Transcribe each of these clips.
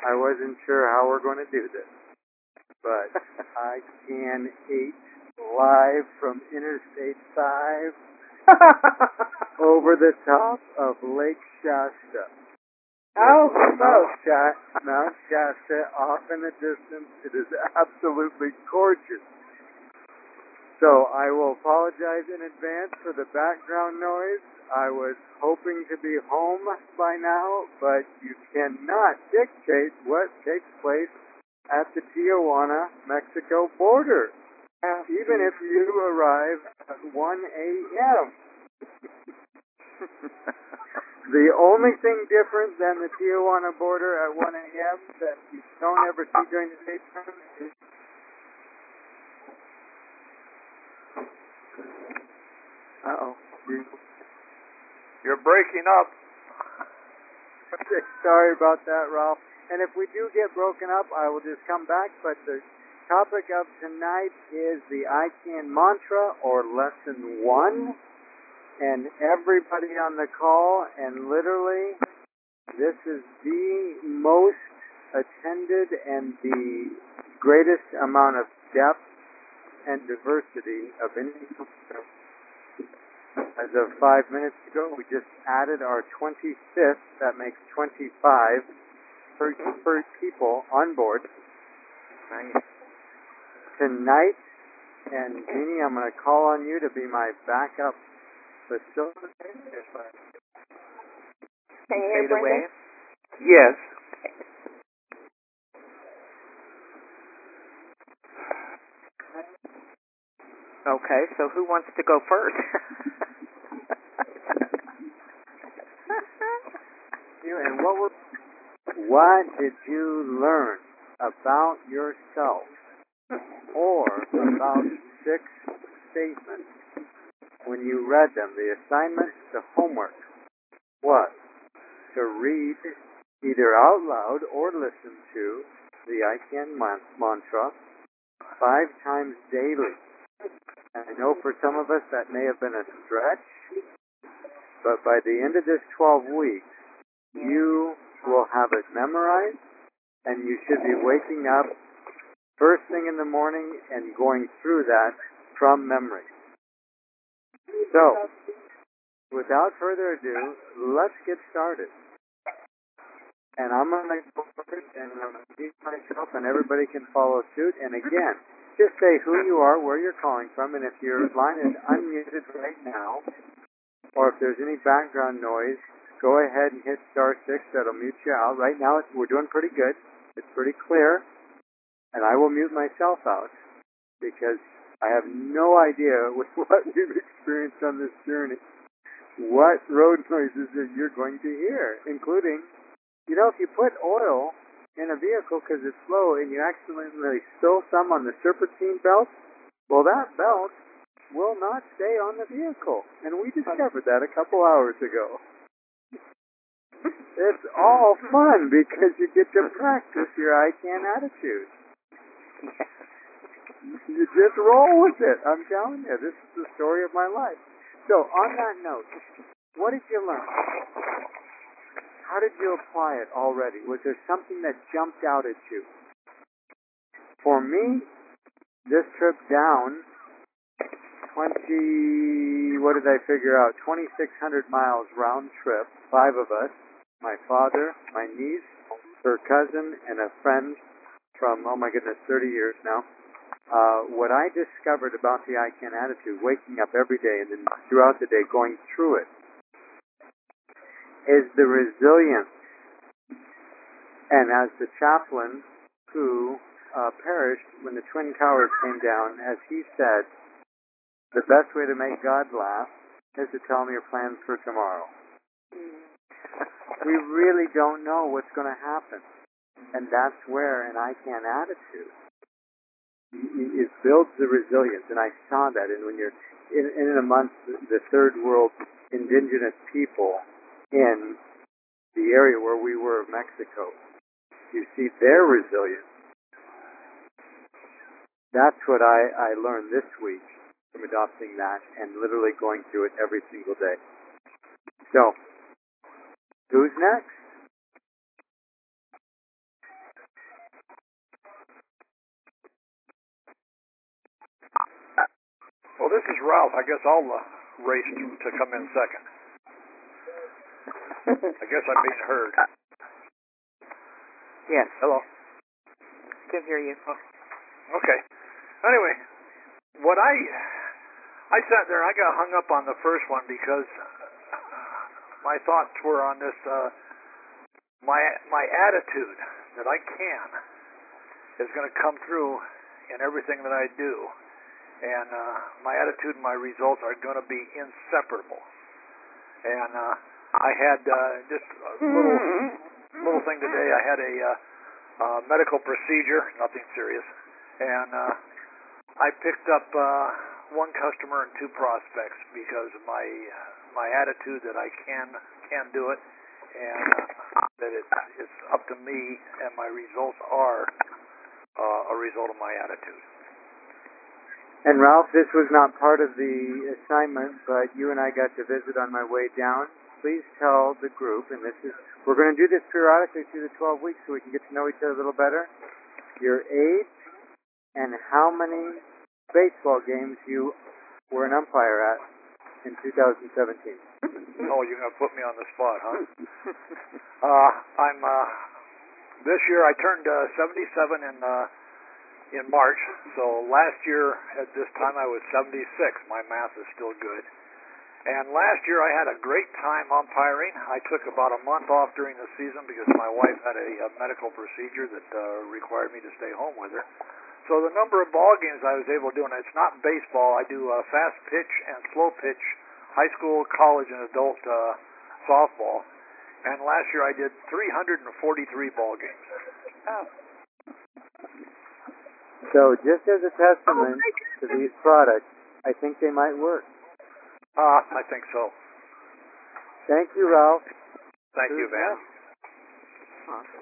I wasn't sure how we're going to do this, but I can 8 live from Interstate 5 over the top of Lake Shasta. Oh, Mount Shasta off in the distance. It is absolutely gorgeous. So I will apologize in advance for the background noise. I was hoping to be home by now, but you cannot dictate what takes place at the Tijuana, Mexico border, even if you arrive at 1 a.m. The only thing different than the Tijuana border at 1 a.m. that you don't ever see during the daytime is You're breaking up. Sorry about that, Ralph. And if we do get broken up, I will just come back. But the topic of tonight is the ICANN mantra, or lesson 1. And everybody on the call, and literally, this is the most attended and the greatest amount of depth and diversity of any. As of 5 minutes ago, we just added our 25th. That makes 25 per people on board. Nice. Tonight, and Jeannie, I'm going to call on you to be my backup facilitator. Can you hear Brenda? Yes. Okay, so who wants to go first? And what did you learn about yourself or about 6 statements when you read them? The assignment, the homework was to read either out loud or listen to the ICANN mantra 5 times daily. And I know for some of us that may have been a stretch, but by the end of this 12 weeks, you will have it memorized, and you should be waking up first thing in the morning and going through that from memory. So, without further ado, let's get started. And I'm going to go first, and I'm going to mute myself, and everybody can follow suit. And again, just say who you are, where you're calling from, and if your line is unmuted right now, or if there's any background noise, go ahead and hit *6. That'll mute you out. Right now, we're doing pretty good. It's pretty clear. And I will mute myself out because I have no idea with what you've experienced on this journey, what road noises that you're going to hear, including, if you put oil in a vehicle because it's slow and you accidentally spill some on the serpentine belt, well, that belt will not stay on the vehicle. And we discovered that a couple hours ago. It's all fun because you get to practice your ICANN attitude. You just roll with it. I'm telling you, this is the story of my life. So, on that note, what did you learn? How did you apply it already? Was there something that jumped out at you? For me, this trip down 2,600 miles round trip, 5 of us, my father, my niece, her cousin, and a friend from, 30 years now. What I discovered about the ICANN attitude, waking up every day and then throughout the day going through it, is the resilience. And as the chaplain who perished when the Twin Towers came down, as he said, the best way to make God laugh is to tell him your plans for tomorrow. We really don't know what's going to happen. And that's where an ICANN attitude, it builds the resilience. And I saw that. And when you're in amongst the third world indigenous people in the area where we were, Mexico, you see their resilience. That's what I learned this week from adopting that and literally going through it every single day. So, who's next? Well, this is Ralph. I guess I'll race to come in second. I guess I'm being heard. Yes. Hello. Can hear you. Okay. Anyway, what I sat there, I got hung up on the first one because my thoughts were on this, my attitude that I can is going to come through in everything that I do. And my attitude and my results are going to be inseparable. And I had just a little thing today. I had a medical procedure, nothing serious. And I picked up one customer and 2 prospects because of my attitude that I can do it, and that it's up to me, and my results are a result of my attitude. And Ralph, this was not part of the assignment, but you and I got to visit on my way down. Please tell the group, and we're going to do this periodically through the 12 weeks so we can get to know each other a little better, your age and how many baseball games you were an umpire at in 2017. Oh, you're going to put me on the spot, huh? I'm this year I turned 77 in March, so last year at this time I was 76. My math is still good. And last year I had a great time umpiring. I took about a month off during the season because my wife had a medical procedure that required me to stay home with her. So the number of ball games I was able to do, and it's not baseball, I do fast pitch and slow pitch, high school, college, and adult softball. And last year I did 343 ball games. Oh. So just as a testament to these products, I think they might work. I think so. Thank you, Ralph. Thank you, Van. Awesome.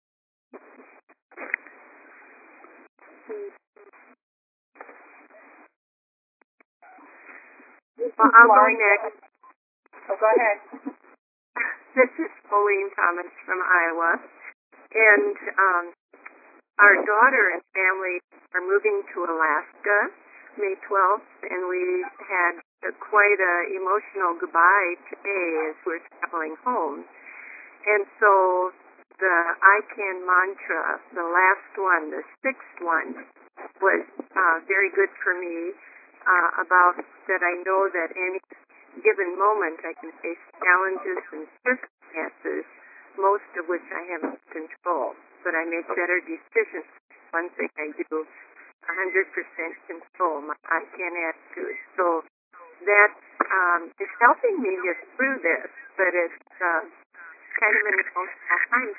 Well, I'll go next. Oh, go ahead. This is Pauline Thomas from Iowa. And our daughter and family are moving to Alaska May 12th, and we had quite an emotional goodbye today as we're traveling home. And so the ICANN mantra, the last one, the 6th one, was very good for me about that I know that any given moment I can face challenges and circumstances, most of which I have control, but I make better decisions. One thing I do, 100% control, my ICANN attitude. So that is helping me get through this, but it's kind of an emotional time.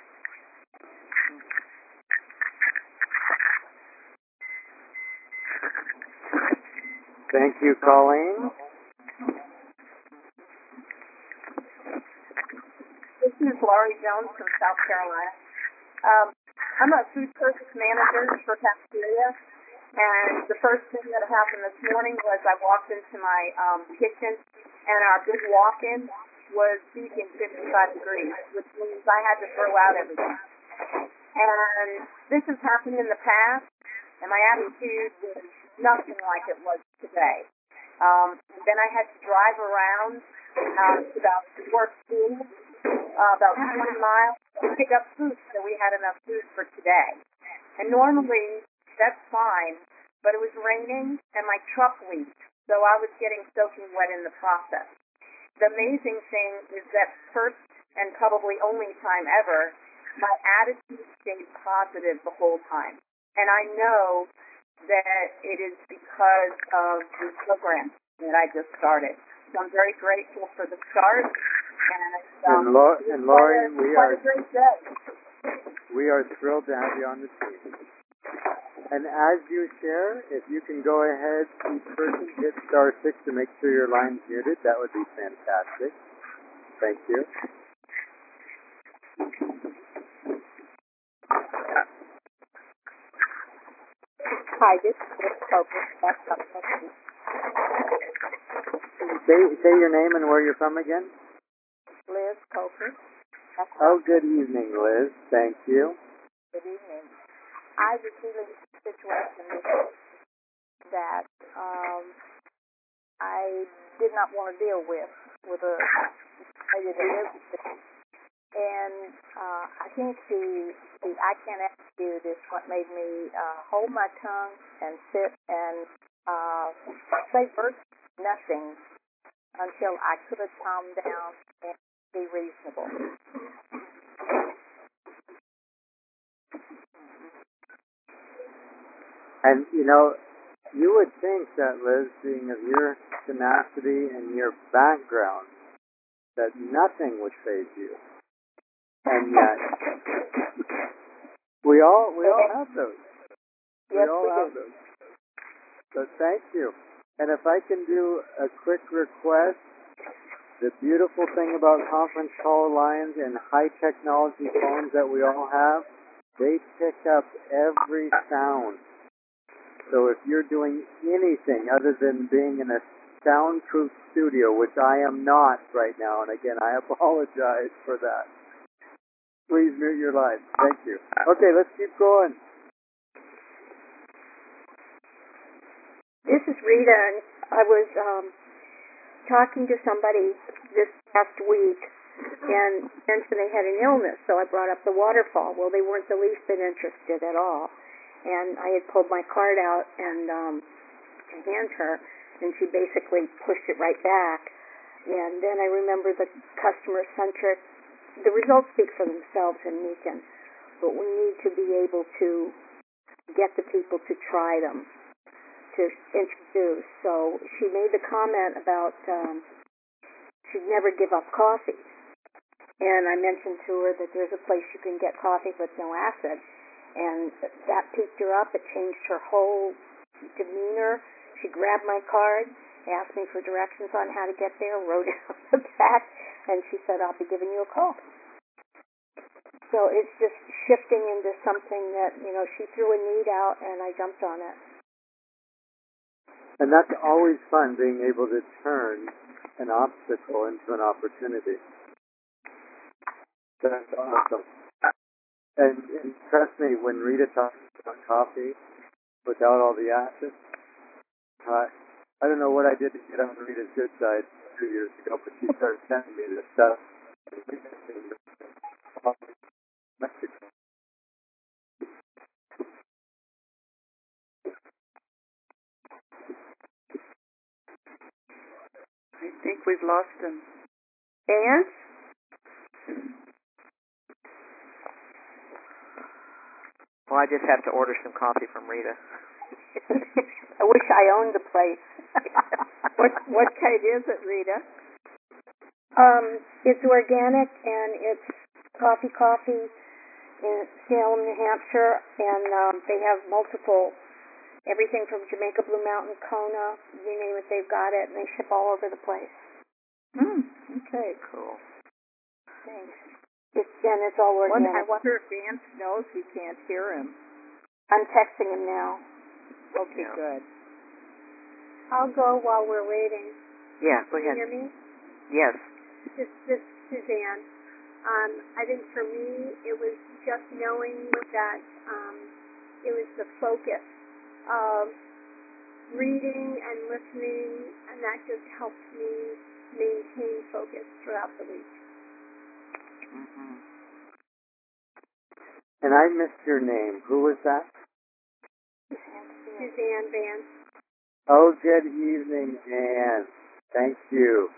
Thank you, Colleen. This is Laurie Jones from South Carolina. I'm a food service manager for cafeteria, and the first thing that happened this morning was I walked into my kitchen, and our big walk-in was beacon 55 degrees, which means I had to throw out everything. And this has happened in the past, and my attitude was nothing like it was today. Then I had to drive around to about 4 schools, about 20 miles, to pick up food so we had enough food for today. And normally, that's fine, but it was raining and my truck leaked, so I was getting soaking wet in the process. The amazing thing is that first and probably only time ever, my attitude stayed positive the whole time. And I know that it is because of the program that I just started. So I'm very grateful for the start. And Laurie, we are great day. thrilled to have you on the team. And as you share, if you can go ahead, each person hit star 6 to make sure your line's muted, that would be fantastic. Thank you. Hi, this is Liz Coker. Say your name and where you're from again. Liz Coker. Oh, good evening, Liz. Thank you. Good evening. I was dealing with a situation that did not want to deal with a failure to live with. And I think the I can't execute is what made me hold my tongue and sit and say virtually nothing until I could calm down and be reasonable. And, you know, you would think that, Liz, being of your tenacity and your background, that nothing would faze you. And yet, we all have those. Yes, we all we have do. those. So thank you. And if I can do a quick request, the beautiful thing about conference call lines and high technology phones that we all have, they pick up every sound. So if you're doing anything other than being in a soundproof studio, which I am not right now, and again, I apologize for that, please mute your line. Thank you. Okay, let's keep going. This is Rita, and I was talking to somebody this past week and mentioned they had an illness, so I brought up the waterfall. Well, they weren't the least bit interested at all. And I had pulled my card out and to hand her, and she basically pushed it right back. And then I remember the customer-centric, the results speak for themselves in Meakin, but we need to be able to get the people to try them, to introduce. So she made the comment about she'd never give up coffee. And I mentioned to her that there's a place you can get coffee with no acid. And that piqued her up. It changed her whole demeanor. She grabbed my card, asked me for directions on how to get there, wrote it on the back, and she said, I'll be giving you a call. So it's just shifting into something that, you know, she threw a need out and I jumped on it. And that's always fun, being able to turn an obstacle into an opportunity. That's awesome. And trust me, when Rita talks about coffee without all the acid, I don't know what I did to get on Rita's good side 2 years ago, but she started sending me this stuff. Mexico. I think we've lost him. And Well, I just have to order some coffee from Rita. I wish I owned the place. What kind is it, Rita? It's organic and it's coffee in Salem, New Hampshire, and they have multiple, everything from Jamaica Blue Mountain, Kona, you name it, they've got it, and they ship all over the place. Okay. Cool. Thanks. It's all organic. I wonder if Vance knows we can't hear him. I'm texting him now. Okay, Yeah. good. I'll go while we're waiting. Yeah, go Can ahead. you hear me? Yes. This is Suzanne. I think for me, it was just knowing that it was the focus of reading and listening, and that just helped me maintain focus throughout the week. Mm-hmm. And I missed your name. Who was that? Suzanne Vance. Oh, good evening, Anne. Thank you.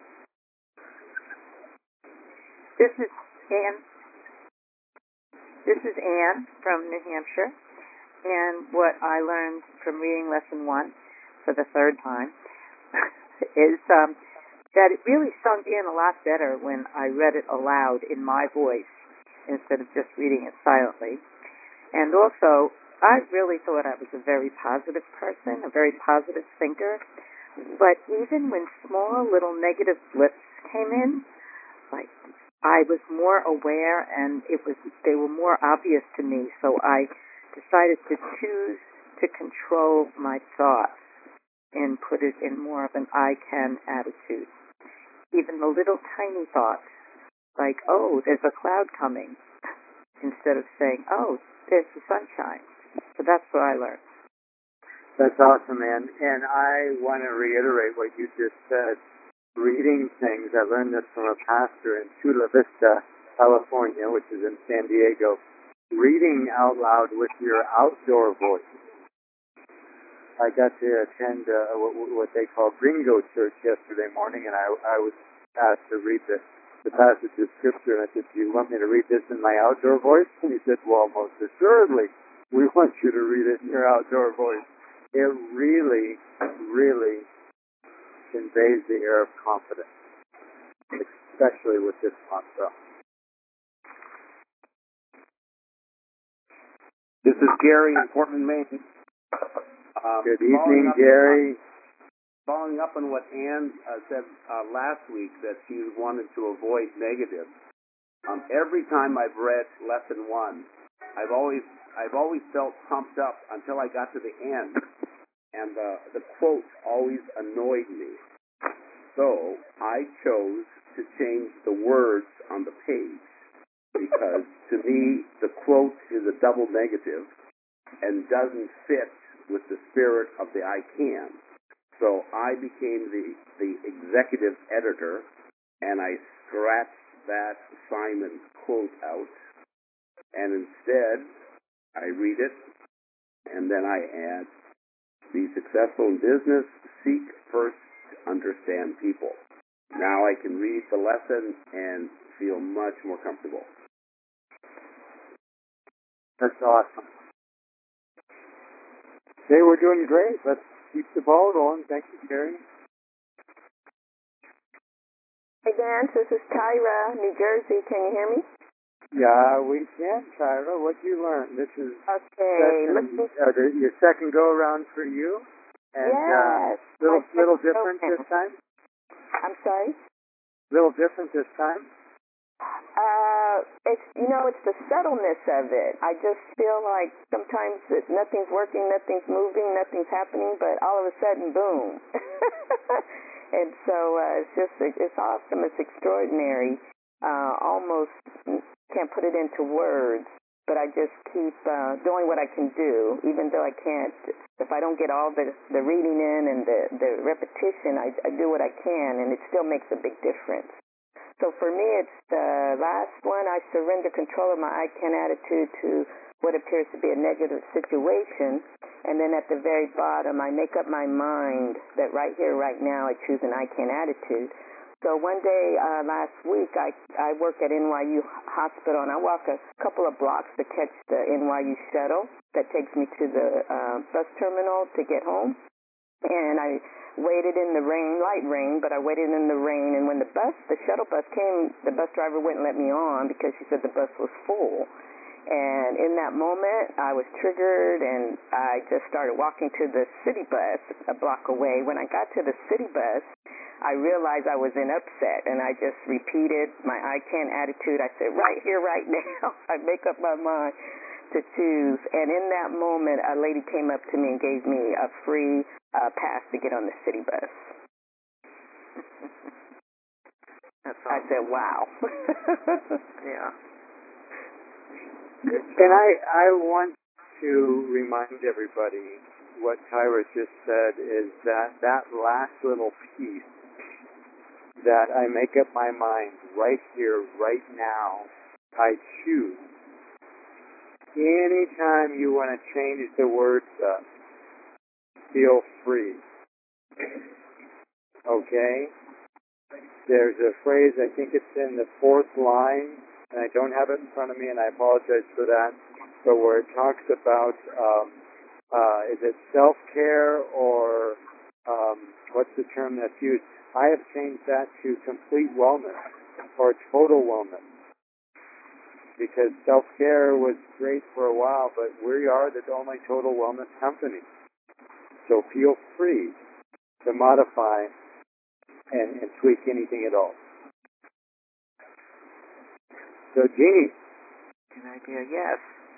This is Anne. This is Anne from New Hampshire, and what I learned from reading lesson 1 for the third time is that it really sunk in a lot better when I read it aloud in my voice instead of just reading it silently. And also, I really thought I was a very positive person, a very positive thinker, but even when small little negative blips came in, like I was more aware and they were more obvious to me, so I decided to choose to control my thoughts and put it in more of an I can attitude. Even the little tiny thoughts, like, oh, there's a cloud coming, instead of saying, oh, there's the sunshine. So that's what I learned. That's awesome, Anne. And I want to reiterate what you just said. reading things. I learned this from a pastor in Chula Vista, California, which is in San Diego. Reading out loud with your outdoor voice. I got to attend what they call Gringo Church yesterday morning, and I was asked to read the passage of Scripture, and I said, do you want me to read this in my outdoor voice? And he said, well, most assuredly, we want you to read it in your outdoor voice. It really, really conveys the air of confidence, especially with this mantra. This is Gary in Portland, Maine. Good evening, Gary. Following up on what Ann said last week, that she wanted to avoid negative. Every time I've read lesson 1, I've always felt pumped up until I got to the end, and the quote always annoyed me. So I chose to change the words on the page, because to me the quote is a double negative and doesn't fit with the spirit of the I Can. So I became the executive editor, and I scratched that Simon quote out, and instead I read it, and then I add, be successful in business, seek first to understand people. Now I can read the lesson and feel much more comfortable. That's awesome. Okay, we're doing great. Let's keep the ball rolling. Thank you, Gary. Hey, Dan, this is Tyra, New Jersey. Can you hear me? Yeah, we can, Tyra. What did you learn? This is your second go around for you, and yes, little different this time. I'm sorry. Little different this time. It's the subtleness of it. I just feel like sometimes nothing's working, nothing's moving, nothing's happening, but all of a sudden, boom. And so it's awesome. It's extraordinary. Almost can't put it into words, but I just keep doing what I can do, even though I can't. If I don't get all the reading in and the repetition, I do what I can, and it still makes a big difference. So for me, it's the last one. I surrender control of my I can attitude to what appears to be a negative situation. And then at the very bottom, I make up my mind that right here, right now, I choose an I can attitude. So one day last week, I work at NYU Hospital, and I walk a couple of blocks to catch the NYU shuttle that takes me to the bus terminal to get home. And I waited in the rain, light rain, but I waited in the rain. And when the shuttle bus came, the bus driver wouldn't let me on because she said the bus was full. And in that moment, I was triggered, and I just started walking to the city bus a block away. When I got to the city bus, I realized I was in upset, and I just repeated my I can attitude. I said, right here, right now. I make up my mind to choose. And in that moment, a lady came up to me and gave me a free pass to get on the city bus. That's awesome. I said, wow. Yeah. And I want to remind everybody what Tyra just said is that last little piece, that I make up my mind right here, right now, I choose. Anytime you want to change the words up, feel free. Okay? There's a phrase, I think it's in the 4th line, and I don't have it in front of me, and I apologize for that, but where it talks about, is it self-care or what's the term that's used? I have changed that to complete wellness or total wellness, because self-care was great for a while, but we are the only total wellness company. So feel free to modify and tweak anything at all. So, Jeannie. Good idea, yes.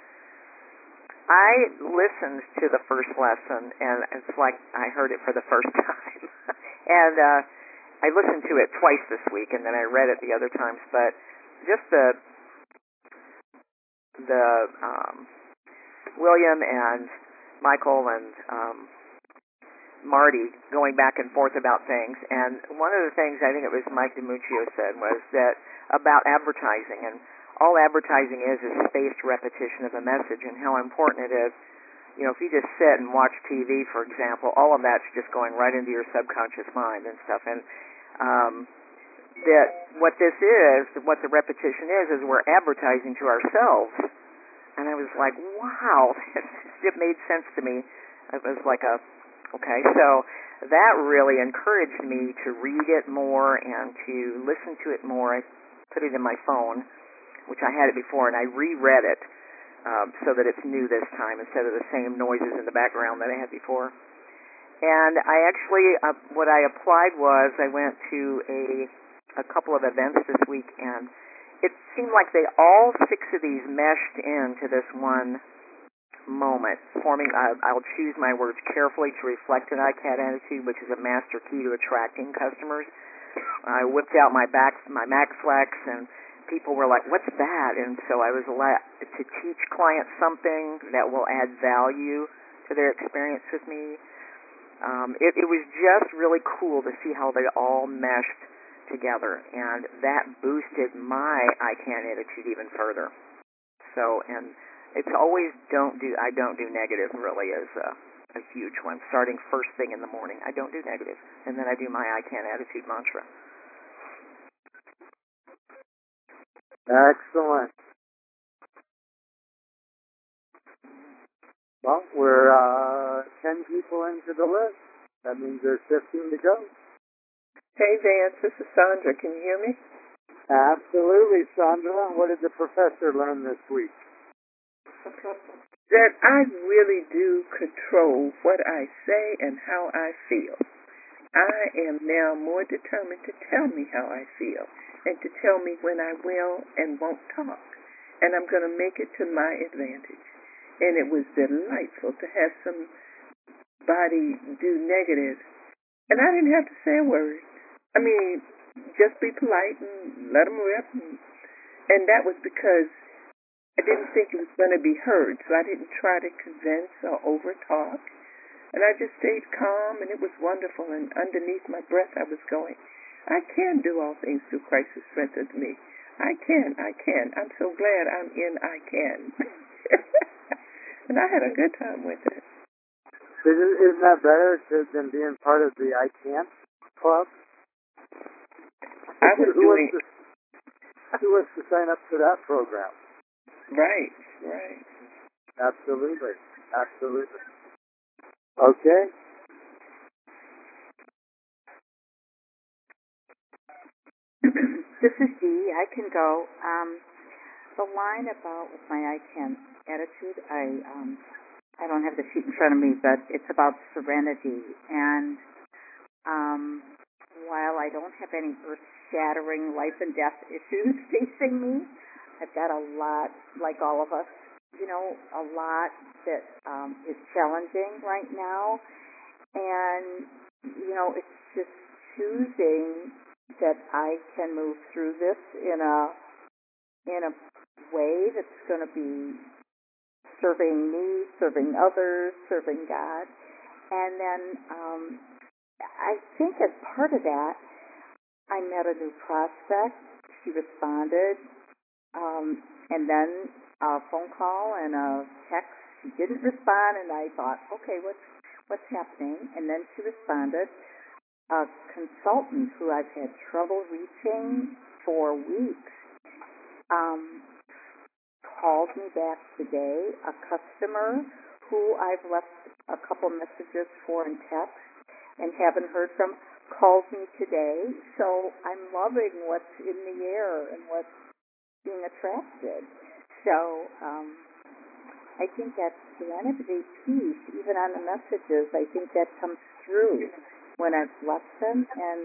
I listened to the first lesson, and it's like I heard it for the first time. And I listened to it twice this week, and then I read it the other times. But just the William and Michael and Marty going back and forth about things, and one of the things I think it was Mike DiMuccio said was that about advertising, and all advertising is spaced repetition of a message, and how important it is. You know, if you just sit and watch TV, for example, all of that's just going right into your subconscious mind and stuff. And that what this is, what the repetition is we're advertising to ourselves. And I was like, wow, it made sense to me. It was like okay, so that really encouraged me to read it more and to listen to it more. I put it in my phone, which I had it before, and I reread it so that it's new this time instead of the same noises in the background that I had before. And I actually, what I applied was I went to a couple of events this week, and it seemed like all 6 of these meshed into this one moment, forming, I'll choose my words carefully to reflect an ICAT attitude, which is a master key to attracting customers. I whipped out my MacFlex, and people were like, what's that? And so I was allowed to teach clients something that will add value to their experience with me. It was just really cool to see how they all meshed together, and that boosted my ICANN attitude even further. So, and it's always I don't do negative really is a huge one. Starting first thing in the morning, I don't do negative, and then I do my ICANN attitude mantra. Excellent. Well, we're 10 people into the list. That means there's 15 to go. Hey, Vance, this is Sandra. Can you hear me? Absolutely, Sandra. What did the professor learn this week? That I really do control what I say and how I feel. I am now more determined to tell me how I feel and to tell me when I will and won't talk. And I'm going to make it to my advantage. And it was delightful to have somebody do negative. And I didn't have to say a word. I mean, just be polite and let them rip. And that was because I didn't think it was going to be heard. So I didn't try to convince or over-talk. And I just stayed calm, and it was wonderful. And underneath my breath, I was going, I can do all things through Christ who strengthens me. I can. I'm so glad I'm in I can. And I had a good time with it. Isn't that better than being part of the I Can't Club? I was doing... Who was to sign up for that program? Right. Absolutely. Okay. This is Dee. I can go. The line about with my ICANN attitude, I don't have the sheet in front of me, but it's about serenity. And while I don't have any earth-shattering life and death issues facing me, I've got a lot, like all of us, a lot that is challenging right now. And, it's just choosing that I can move through this in a way that's going to be serving me, serving others, serving God. And then I think as part of that, I met a new prospect. She responded, and then a phone call and a text. She didn't respond, and I thought, okay, what's happening? And then she responded. A consultant who I've had trouble reaching for weeks called me back today. A customer who I've left a couple messages for in text and haven't heard from called me today. So I'm loving what's in the air and what's being attracted. So I think that serenity piece, even on the messages, I think that comes through when I've left them, and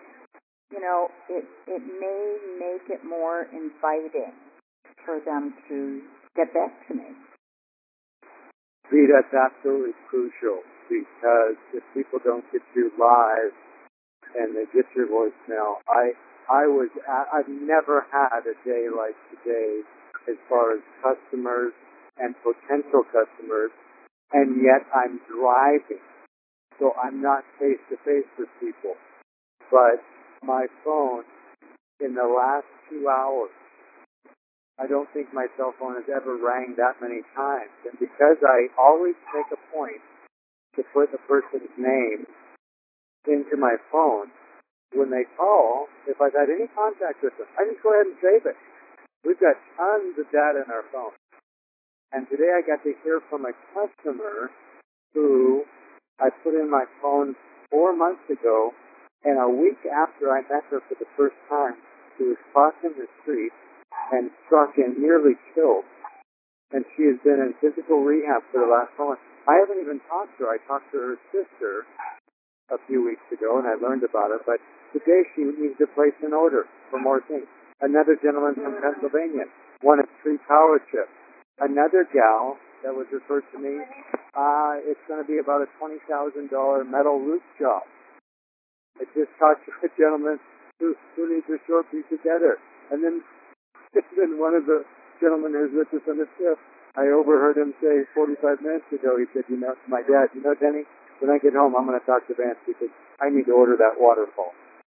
it may make it more inviting for them to get back to me. See, that's absolutely crucial, because if people don't get you live and they get your voicemail, I've never had a day like today as far as customers and potential customers, and yet I'm driving. so I'm not face to face with people. But my phone, in the last 2 hours, I don't think my cell phone has ever rang that many times. And because I always make a point to put the person's name into my phone, when they call, if I've had any contact with them, I just go ahead and save it. We've got tons of data in our phone. And today I got to hear from a customer who I put in my phone 4 months ago, and a week after I met her for the first time, she was crossing the street and struck and nearly killed. And she has been in physical rehab for the last month. I haven't even talked to her. I talked to her sister a few weeks ago, and I learned about it. But today she needs to place an order for more things. Another gentleman from Pennsylvania wanted 3 power chips. Another gal that was referred to me, it's going to be about a $20,000 metal roof job. I just talked to a gentleman who needs a short piece of leather. And then one of the gentlemen who's with us on the trip, I overheard him say 45 minutes ago, he said, to my dad, Denny, when I get home, I'm going to talk to Vance because I need to order that waterfall.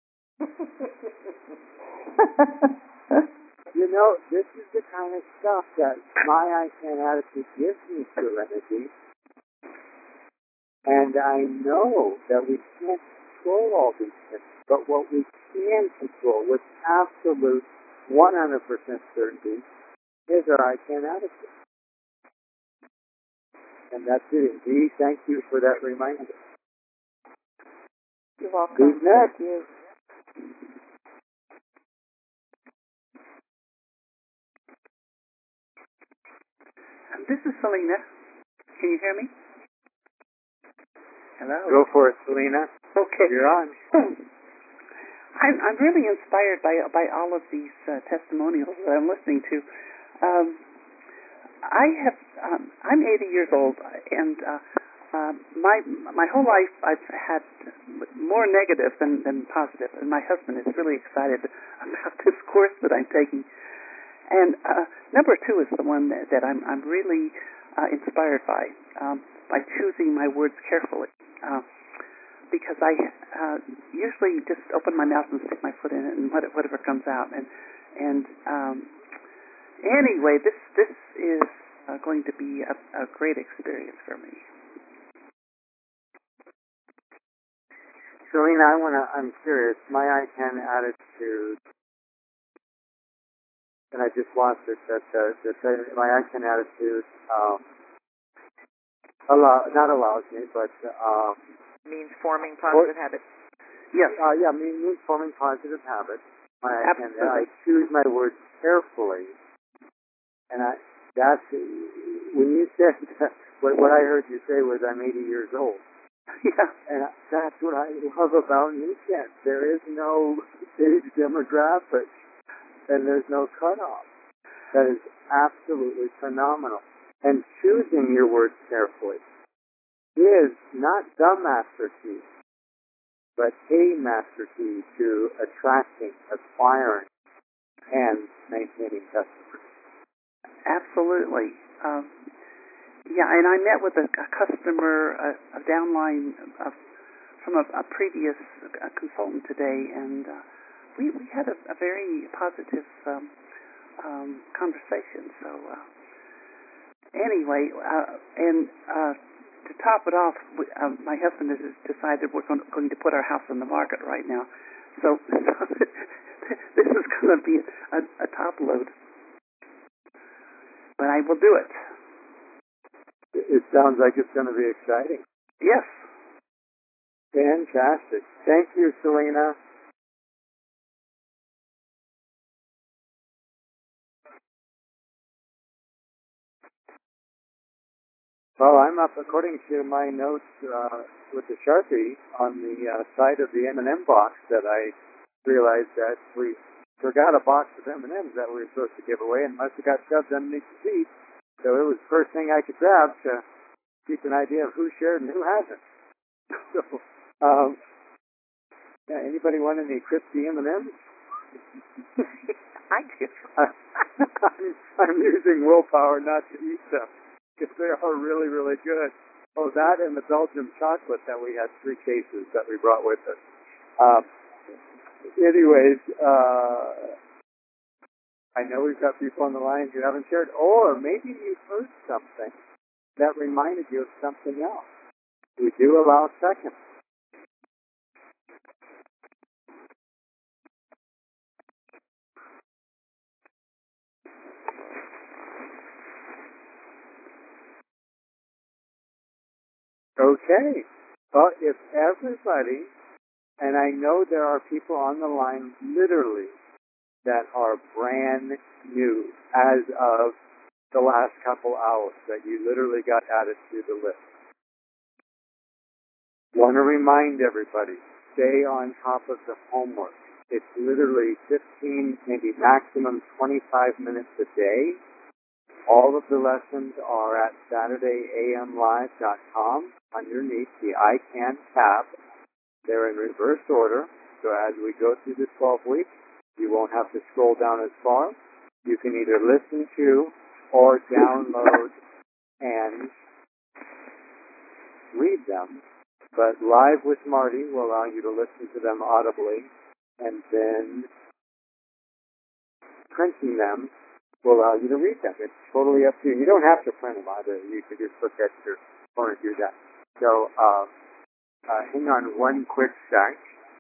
This is the kind of stuff that my ICANN attitude gives me, Serenity. And I know that we can't control all these things, but what we can control with absolute 100% certainty is our ICANN attitude. And that's it. Dee, thank you for that reminder. You're welcome. Who's next? Thank you. This is Selena. Can you hear me? Hello? Go for it, Selena. Okay. You're on. I'm really inspired by all of these testimonials that I'm listening to. I'm 80 years old, and my whole life I've had more negative than positive, and my husband is really excited about this course that I'm taking. And number 2 is the one that I'm really inspired by choosing my words carefully, because I usually just open my mouth and stick my foot in it, and whatever comes out. And anyway, this is going to be a great experience for me. Selena, I'm curious. My ICANN attitude, and I just lost it, that my ICANN attitude not allows me, but means forming positive habits. Yes, means forming positive habits. My ICANN, I choose my words carefully, and that's when you said that, what I heard you say was I'm 80 years old. Yeah. And that's what I love about NewCat. There is no age demographic, and there's no cutoff. That is absolutely phenomenal. And choosing your words carefully is not the master key, but a master key to attracting, acquiring, and maintaining customers. Absolutely. And I met with a customer, a downline from a previous consultant today, and we had a very positive conversation. So anyway, to top it off, my husband has decided we're going to put our house on the market right now. So this is going to be a top load, but I will do it. It sounds like it's going to be exciting. Yes. Fantastic. Thank you, Selena. Well, I'm up, according to my notes with the Sharpie, on the side of the M&M box that I realized that we forgot a box of M&Ms that we were supposed to give away and must have got shoved underneath the seat. So it was the first thing I could grab to keep an idea of who shared and who hasn't. So, anybody want any crispy M&Ms? I do. I'm using willpower not to eat them because they are really, really good. Oh, that and the Belgian chocolate that we had 3 cases that we brought with us. Anyways, I know we've got people on the line who haven't shared, or maybe you heard something that reminded you of something else. We do allow seconds. Okay. Well, if everybody, and I know there are people on the line literally that are brand new as of the last couple hours, that you literally got added to the list. Want to remind everybody, stay on top of the homework. It's literally 15, maybe maximum 25 minutes a day. All of the lessons are at SaturdayAMLive.com underneath the ICANN tab. They're in reverse order, so as we go through the 12 weeks, you won't have to scroll down as far. You can either listen to or download and read them. But Live with Marty will allow you to listen to them audibly, and then printing them will allow you to read them. It's totally up to you. You don't have to print them either. You could just look at your phone and do that. So hang on one quick sec.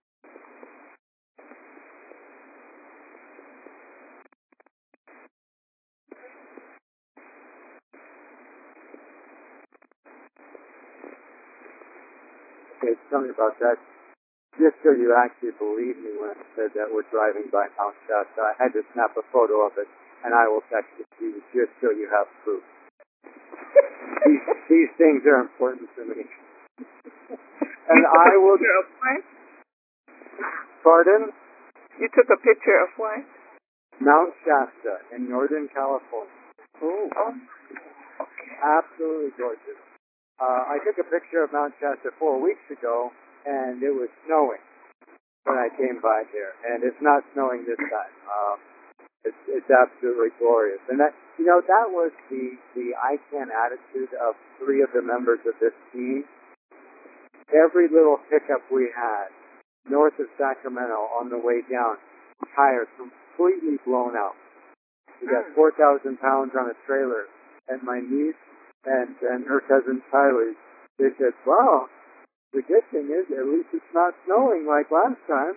Okay, tell me about that. Just so you actually believe me when I said that we're driving by Mount Shasta, I had to snap a photo of it, and I will text it to you just so you have proof. These things are important to me. And I will... Pardon? You took a picture of what? Mount Shasta in Northern California. Oh. Okay. Absolutely gorgeous. I took a picture of Mount Shasta 4 weeks ago, and it was snowing when I came by here. And it's not snowing this time. It's absolutely glorious. And that, that was the ICANN attitude of 3 of the members of this team. Every little pickup we had north of Sacramento on the way down, tires completely blown out. We got 4,000 pounds on a trailer, and my niece and her cousin Tyler, they said, wow, the good thing is at least it's not snowing like last time.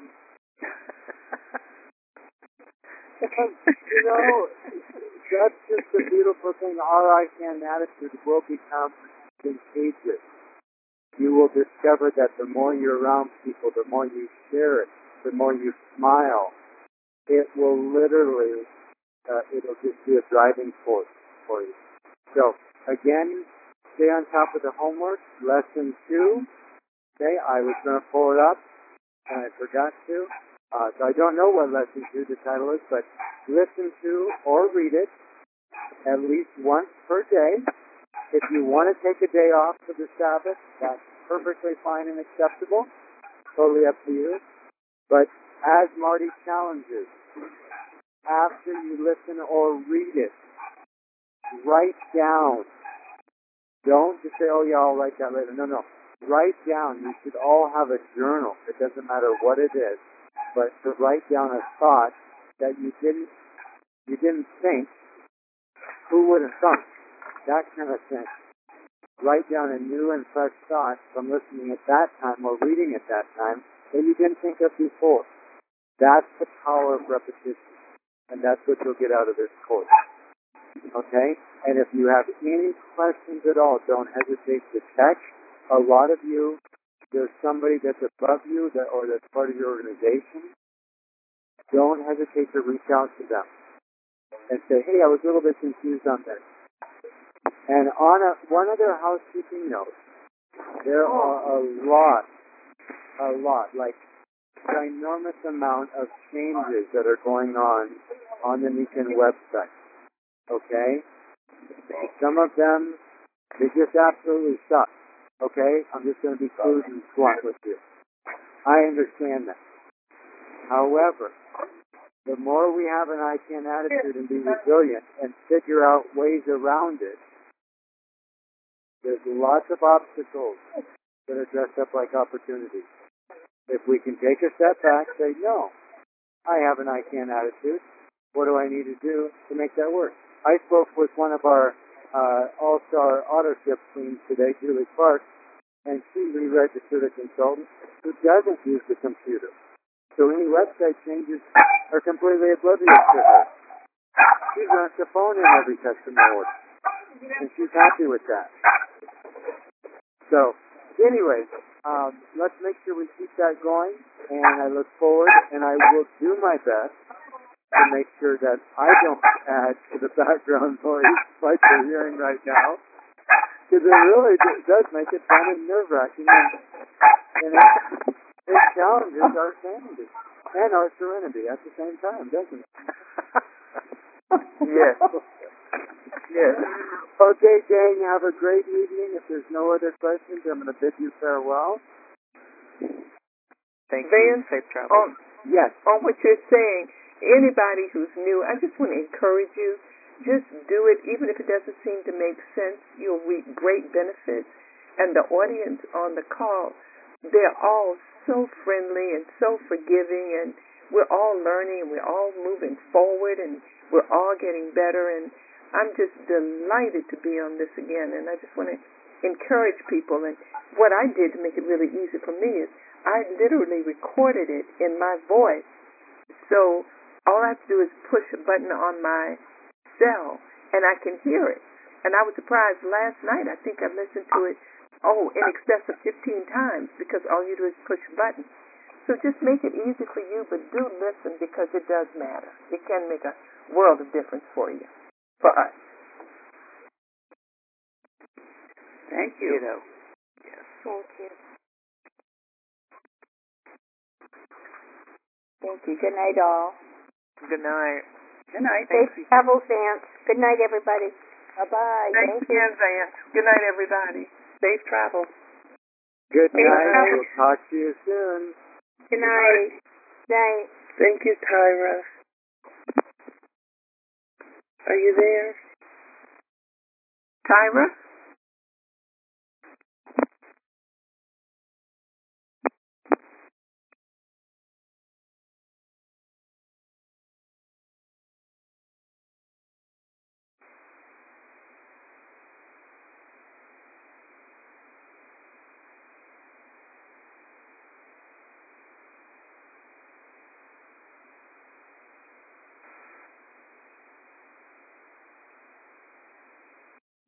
And, that's just the beautiful thing. Our ICANN attitude will become contagious. You will discover that the more you're around people, the more you share it, the more you smile, it will literally, it'll just be a driving force for you. So, again, stay on top of the homework. Lesson 2. Okay, I was going to pull it up, and I forgot to. So I don't know what lesson 2 the title is, but listen to or read it at least once per day. If you want to take a day off for the Sabbath, that's perfectly fine and acceptable. Totally up to you. But as Marty challenges, after you listen or read it, write down. Don't just say, oh yeah, I'll write that later. No. Write down. You should all have a journal. It doesn't matter what it is. But to write down a thought that you didn't think, who would have thought? That kind of thing. Write down a new and fresh thought from listening at that time or reading at that time that you didn't think of before. That's the power of repetition. And that's what you'll get out of this course. Okay? And if you have any questions at all, don't hesitate to text. A lot of you, there's somebody that's above you or that's part of your organization. Don't hesitate to reach out to them and say, hey, I was a little bit confused on this. And on one other housekeeping note, there are a lot, like ginormous amount of changes that are going on the Nikan website. Okay? Some of them, they just absolutely suck. Okay? I'm just going to be crude and blunt with you. I understand that. However, the more we have an ICANN attitude and be resilient and figure out ways around it, There's lots of obstacles that are dressed up like opportunities. If we can take a step back, say, no, I have an I can attitude. What do I need to do to make that work? I spoke with one of our all-star auto ship queens today, Julie Clark, and she re-registered a consultant who doesn't use the computer. So any website changes are completely oblivious to her. She runs the phone in every customer order, and she's happy with that. So, anyways, let's make sure we keep that going, and I look forward, and I will do my best to make sure that I don't add to the background noise like we're hearing right now, because it really does make it fun and nerve-wracking, and it challenges our sanity and our serenity at the same time, doesn't it? Yes. Yes. Okay, gang, have a great evening. If there's no other questions, I'm going to bid you farewell. Thank Vance, you. Safe travel. Yes. On what you're saying, anybody who's new, I just want to encourage you, just do it, even if it doesn't seem to make sense. You'll reap great benefits. And the audience on the call, they're all so friendly and so forgiving, and we're all learning, and we're all moving forward, and we're all getting better. And I'm just delighted to be on this again, and I just want to encourage people. And what I did to make it really easy for me is I literally recorded it in my voice. So all I have to do is push a button on my cell, and I can hear it. And I was surprised last night. I think I listened to it, in excess of 15 times, because all you do is push a button. So just make it easy for you, but do listen, because it does matter. It can make a world of difference for you, for us. Thank you. Yes. Thank you. Thank you. Good night, all. Good night. Good night. Safe travels, Vance. Good night, everybody. Bye-bye. Thanks again, Vance. Good night, everybody. Safe travel. Good Safe night. travel. We'll talk to you soon. Good night. Night. Thank you, Tyra. Are you there? Tyra?